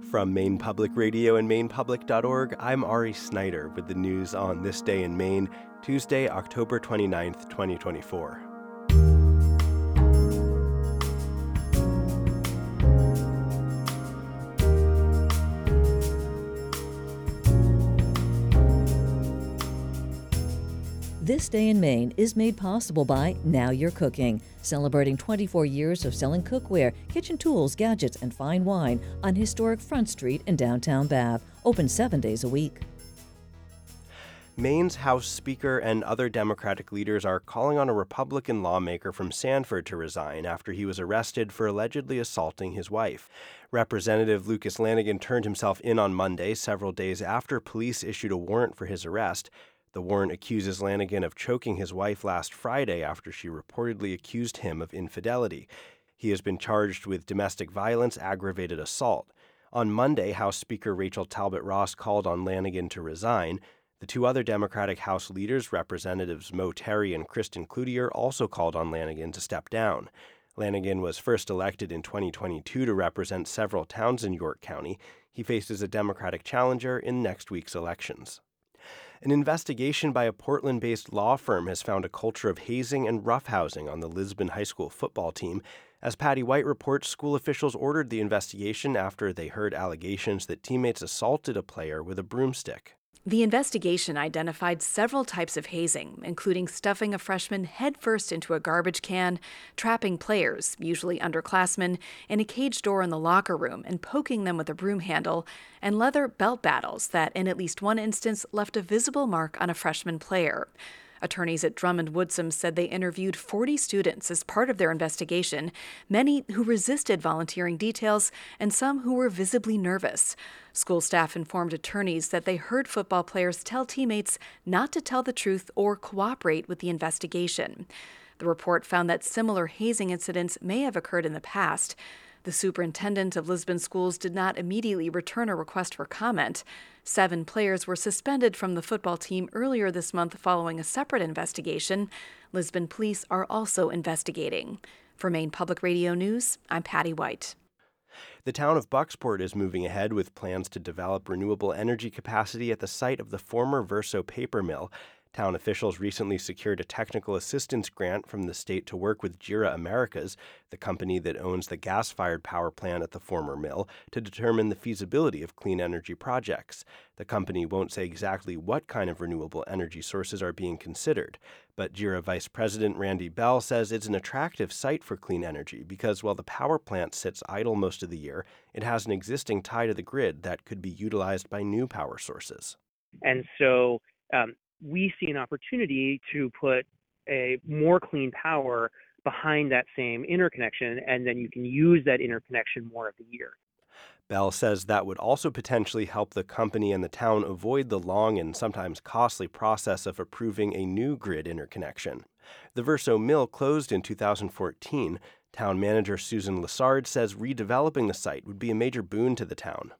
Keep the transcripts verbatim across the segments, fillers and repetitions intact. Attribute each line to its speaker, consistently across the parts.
Speaker 1: From Maine Public Radio and maine public dot org, I'm Ari Snyder with the news on This Day in Maine, Tuesday, October twenty-ninth, twenty twenty-four.
Speaker 2: This Day in Maine is made possible by Now You're Cooking, celebrating twenty-four years of selling cookware, kitchen tools, gadgets, and fine wine on historic Front Street in downtown Bath, open seven days a week.
Speaker 1: Maine's House Speaker and other Democratic leaders are calling on a Republican lawmaker from Sanford to resign after he was arrested for allegedly assaulting his wife. Representative Lucas Lanigan turned himself in on Monday, several days after police issued a warrant for his arrest. The warrant accuses Lanigan of choking his wife last Friday after she reportedly accused him of infidelity. He has been charged with domestic violence, aggravated assault. On Monday, House Speaker Rachel Talbot Ross called on Lanigan to resign. The two other Democratic House leaders, Representatives Mo Terry and Kristen Cloutier, also called on Lanigan to step down. Lanigan was first elected in twenty twenty-two to represent several towns in York County. He faces a Democratic challenger in next week's elections. An investigation by a Portland-based law firm has found a culture of hazing and roughhousing on the Lisbon High School football team. As Patty White reports, school officials ordered the investigation after they heard allegations that teammates assaulted a player with a broomstick.
Speaker 3: The investigation identified several types of hazing, including stuffing a freshman headfirst into a garbage can, trapping players, usually underclassmen, in a cage door in the locker room and poking them with a broom handle, and leather belt battles that, in at least one instance, left a visible mark on a freshman player. Attorneys at Drummond Woodsum said they interviewed forty students as part of their investigation, many who resisted volunteering details and some who were visibly nervous. School staff informed attorneys that they heard football players tell teammates not to tell the truth or cooperate with the investigation. The report found that similar hazing incidents may have occurred in the past. The superintendent of Lisbon schools did not immediately return a request for comment. Seven players were suspended from the football team earlier this month following a separate investigation. Lisbon police are also investigating. For Maine Public Radio News, I'm Patty White.
Speaker 1: The town of Bucksport is moving ahead with plans to develop renewable energy capacity at the site of the former Verso paper mill. Town officials recently secured a technical assistance grant from the state to work with JERA Americas, the company that owns the gas-fired power plant at the former mill, to determine the feasibility of clean energy projects. The company won't say exactly what kind of renewable energy sources are being considered, but JERA Vice President Randy Bell says it's an attractive site for clean energy because while the power plant sits idle most of the year, it has an existing tie to the grid that could be utilized by new power sources.
Speaker 4: And so um, we see an opportunity to put a more clean power behind that same interconnection, and then you can use that interconnection more of the year.
Speaker 1: Bell says that would also potentially help the company and the town avoid the long and sometimes costly process of approving a new grid interconnection. The Verso mill closed in two thousand fourteen. Town manager Susan Lessard says redeveloping the site would be a major boon to the town.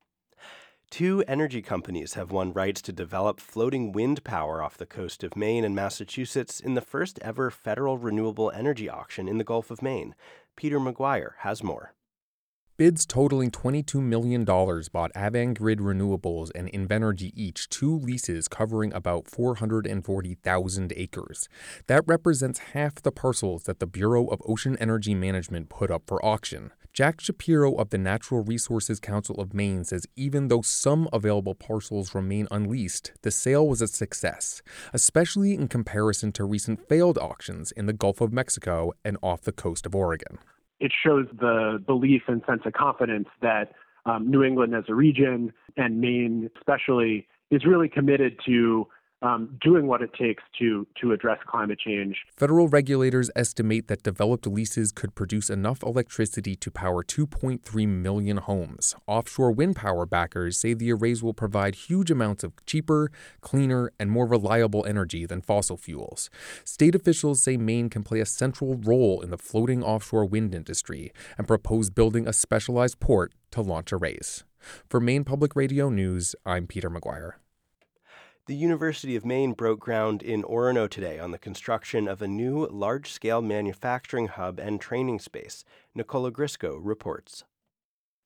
Speaker 1: Two energy companies have won rights to develop floating wind power off the coast of Maine and Massachusetts in the first ever federal renewable energy auction in the Gulf of Maine. Peter McGuire has more.
Speaker 5: Bids totaling twenty-two million dollars bought Avangrid Renewables and Invenergy each two leases covering about four hundred forty thousand acres. That represents half the parcels that the Bureau of Ocean Energy Management put up for auction. Jack Shapiro of the Natural Resources Council of Maine says even though some available parcels remain unleased, the sale was a success, especially in comparison to recent failed auctions in the Gulf of Mexico and off the coast of Oregon.
Speaker 6: It shows the belief and sense of confidence that um, New England as a region, and Maine especially, is really committed to um, doing what it takes to to address climate change.
Speaker 5: Federal regulators estimate that developed leases could produce enough electricity to power two point three million homes. Offshore wind power backers say the arrays will provide huge amounts of cheaper, cleaner, and more reliable energy than fossil fuels. State officials say Maine can play a central role in the floating offshore wind industry and propose building a specialized port to launch arrays. For Maine Public Radio News, I'm Peter McGuire.
Speaker 1: The University of Maine broke ground in Orono today on the construction of a new large-scale manufacturing hub and training space. Nicola Grisco reports.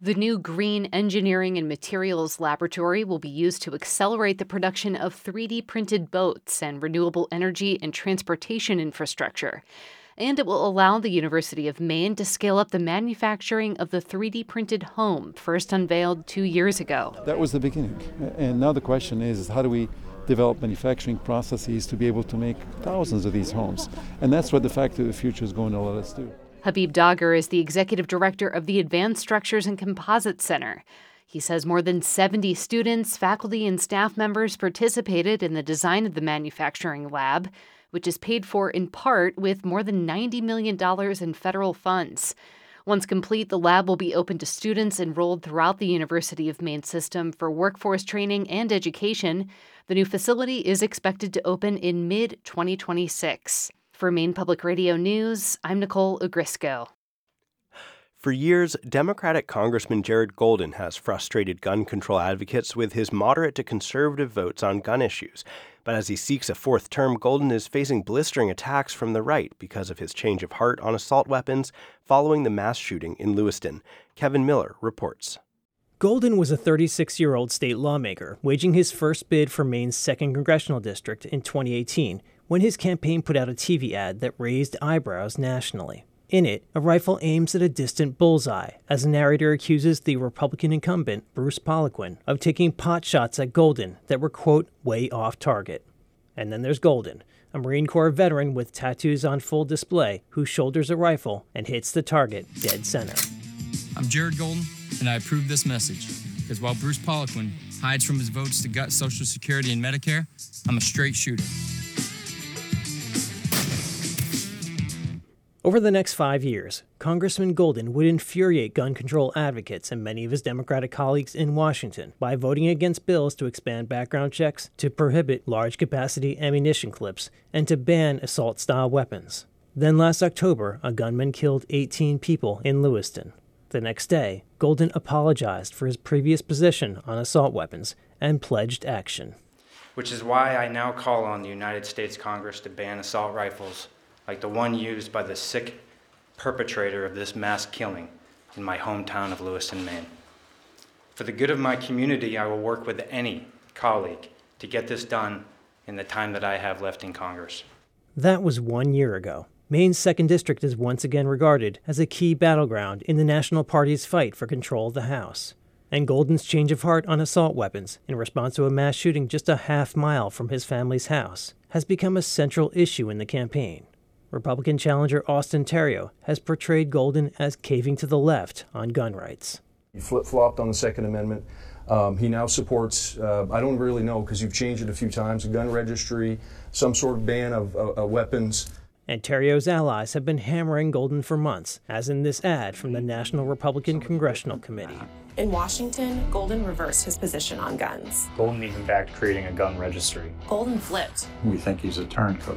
Speaker 7: The new Green Engineering and Materials Laboratory will be used to accelerate the production of three D printed boats and renewable energy and transportation infrastructure. And it will allow the University of Maine to scale up the manufacturing of the three D printed home, first unveiled two years ago.
Speaker 8: That was the beginning. And now the question is, how do we develop manufacturing processes to be able to make thousands of these homes? And that's what the Factory of the Future is going to let us do.
Speaker 7: Habib Dagher is the executive director of the Advanced Structures and Composites Center. He says more than seventy students, faculty, and staff members participated in the design of the manufacturing lab, which is paid for in part with more than ninety million dollars in federal funds. Once complete, the lab will be open to students enrolled throughout the University of Maine system for workforce training and education. The new facility is expected to open in mid twenty twenty-six. For Maine Public Radio News, I'm Nicole Ugrisco.
Speaker 1: For years, Democratic Congressman Jared Golden has frustrated gun control advocates with his moderate to conservative votes on gun issues. But as he seeks a fourth term, Golden is facing blistering attacks from the right because of his change of heart on assault weapons following the mass shooting in Lewiston. Kevin Miller reports.
Speaker 9: Golden was a thirty-six-year-old state lawmaker waging his first bid for Maine's second congressional district in twenty eighteen when his campaign put out a T V ad that raised eyebrows nationally. In it, a rifle aims at a distant bullseye as the narrator accuses the Republican incumbent, Bruce Poliquin, of taking pot shots at Golden that were, quote, way off target. And then there's Golden, a Marine Corps veteran with tattoos on full display who shoulders a rifle and hits the target dead center.
Speaker 10: I'm Jared Golden, and I approve this message because while Bruce Poliquin hides from his votes to gut Social Security and Medicare, I'm a straight shooter.
Speaker 9: Over the next five years, Congressman Golden would infuriate gun control advocates and many of his Democratic colleagues in Washington by voting against bills to expand background checks, to prohibit large-capacity ammunition clips, and to ban assault-style weapons. Then last October, a gunman killed eighteen people in Lewiston. The next day, Golden apologized for his previous position on assault weapons and pledged action.
Speaker 11: Which is why I now call on the United States Congress to ban assault rifles like the one used by the sick perpetrator of this mass killing in my hometown of Lewiston, Maine. For the good of my community, I will work with any colleague to get this done in the time that I have left in Congress.
Speaker 9: That was one year ago. Maine's second District is once again regarded as a key battleground in the National Party's fight for control of the House. And Golden's change of heart on assault weapons in response to a mass shooting just a half mile from his family's house has become a central issue in the campaign. Republican challenger Austin Theriault has portrayed Golden as caving to the left on gun rights.
Speaker 12: He flip-flopped on the Second Amendment. Um, he now supports, uh, I don't really know because you've changed it a few times, a gun registry, some sort of ban of uh, uh, weapons.
Speaker 9: And Theriault's allies have been hammering Golden for months, as in this ad from the National Republican Congressional Committee.
Speaker 13: In Washington, Golden reversed his position on guns.
Speaker 14: Golden even backed creating a gun registry.
Speaker 13: Golden flipped.
Speaker 15: We think he's a turncoat.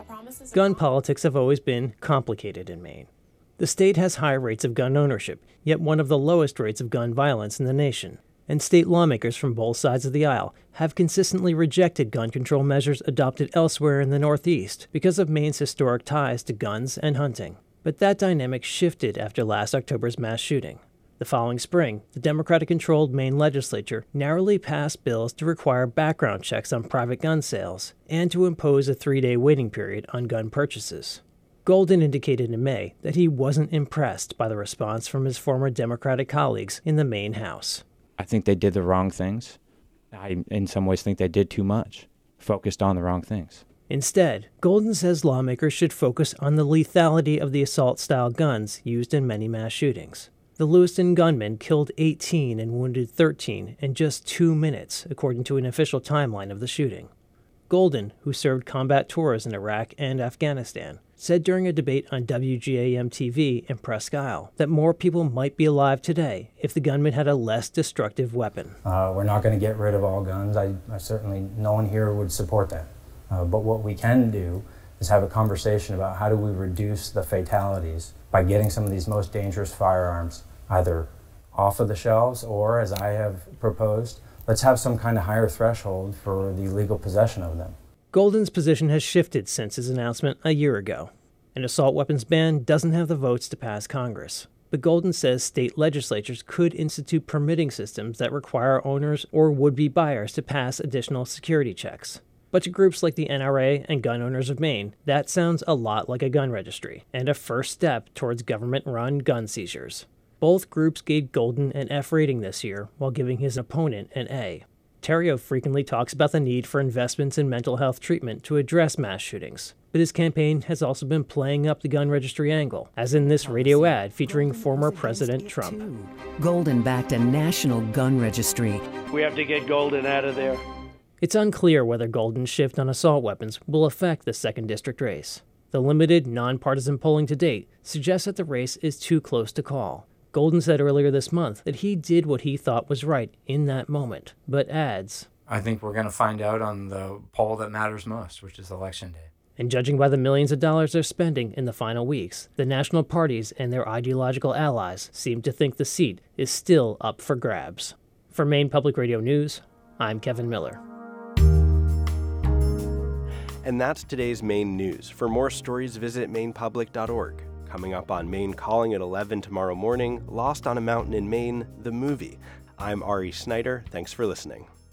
Speaker 9: Gun politics have always been complicated in Maine. The state has high rates of gun ownership, yet one of the lowest rates of gun violence in the nation. And state lawmakers from both sides of the aisle have consistently rejected gun control measures adopted elsewhere in the Northeast because of Maine's historic ties to guns and hunting. But that dynamic shifted after last October's mass shooting. The following spring, the Democratic-controlled Maine legislature narrowly passed bills to require background checks on private gun sales and to impose a three-day waiting period on gun purchases. Golden indicated in May that he wasn't impressed by the response from his former Democratic colleagues in the Maine House.
Speaker 16: I think they did the wrong things. I, in some ways, think they did too much, focused on the wrong things.
Speaker 9: Instead, Golden says lawmakers should focus on the lethality of the assault-style guns used in many mass shootings. The Lewiston gunman killed eighteen and wounded thirteen in just two minutes, according to an official timeline of the shooting. Golden, who served combat tours in Iraq and Afghanistan, said during a debate on W G A M T V in Presque Isle that more people might be alive today if the gunman had a less destructive weapon.
Speaker 17: Uh, we're not going to get rid of all guns. I, I certainly, no one here would support that. Uh, but what we can do is have a conversation about how do we reduce the fatalities by getting some of these most dangerous firearms either off of the shelves or, as I have proposed, let's have some kind of higher threshold for the legal possession of them.
Speaker 9: Golden's position has shifted since his announcement a year ago. An assault weapons ban doesn't have the votes to pass Congress, but Golden says state legislatures could institute permitting systems that require owners or would-be buyers to pass additional security checks. But to groups like the N R A and Gun Owners of Maine, that sounds a lot like a gun registry and a first step towards government-run gun seizures. Both groups gave Golden an F rating this year while giving his opponent an A. Terrio frequently talks about the need for investments in mental health treatment to address mass shootings, but his campaign has also been playing up the gun registry angle, as in this radio ad featuring former President Trump.
Speaker 15: Golden backed a national gun registry.
Speaker 18: We have to get Golden out of there.
Speaker 9: It's unclear whether Golden's shift on assault weapons will affect the second district race. The limited, nonpartisan polling to date suggests that the race is too close to call. Golden said earlier this month that he did what he thought was right in that moment, but adds,
Speaker 17: I think we're going to find out on the poll that matters most, which is Election Day.
Speaker 9: And judging by the millions of dollars they're spending in the final weeks, the national parties and their ideological allies seem to think the seat is still up for grabs. For Maine Public Radio News, I'm Kevin Miller.
Speaker 1: And that's today's Maine News. For more stories, visit maine public dot org. Coming up on Maine Calling at eleven tomorrow morning, Lost on a Mountain in Maine, the movie. I'm Ari Snyder. Thanks for listening.